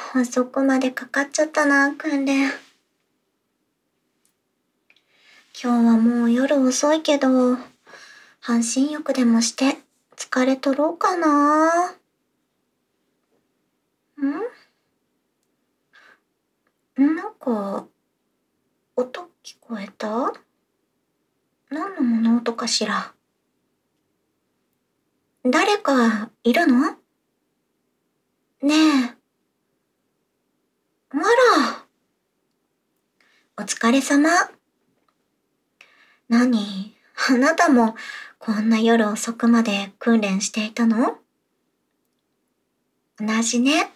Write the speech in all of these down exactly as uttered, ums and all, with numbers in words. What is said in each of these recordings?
遅くまでかかっちゃったな、訓練。今日はもう夜遅いけど、半身浴でもして疲れ取ろうかな。んなんか、音聞こえた？何の物音かしら。誰かいるの？ねえ。あら。お疲れ様。何？あなたもこんな夜遅くまで訓練していたの？同じね。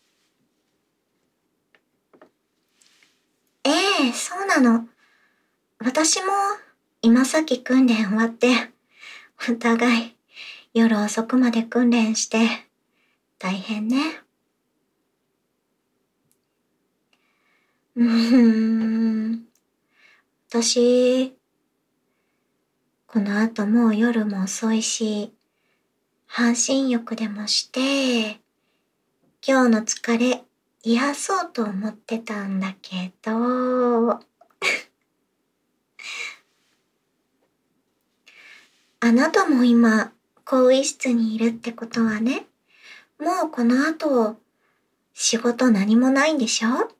ええ、そうなの。私も今さっき訓練終わって、お互い夜遅くまで訓練して、大変ね。うーん。私、この後もう夜も遅いし、半身浴でもして、今日の疲れ癒そうと思ってたんだけど、あなたも今、更衣室にいるってことはね、もうこの後、仕事何もないんでしょ？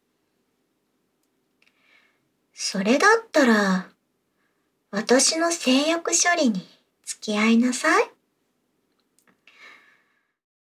それだったら、私の性欲処理に付き合いなさい。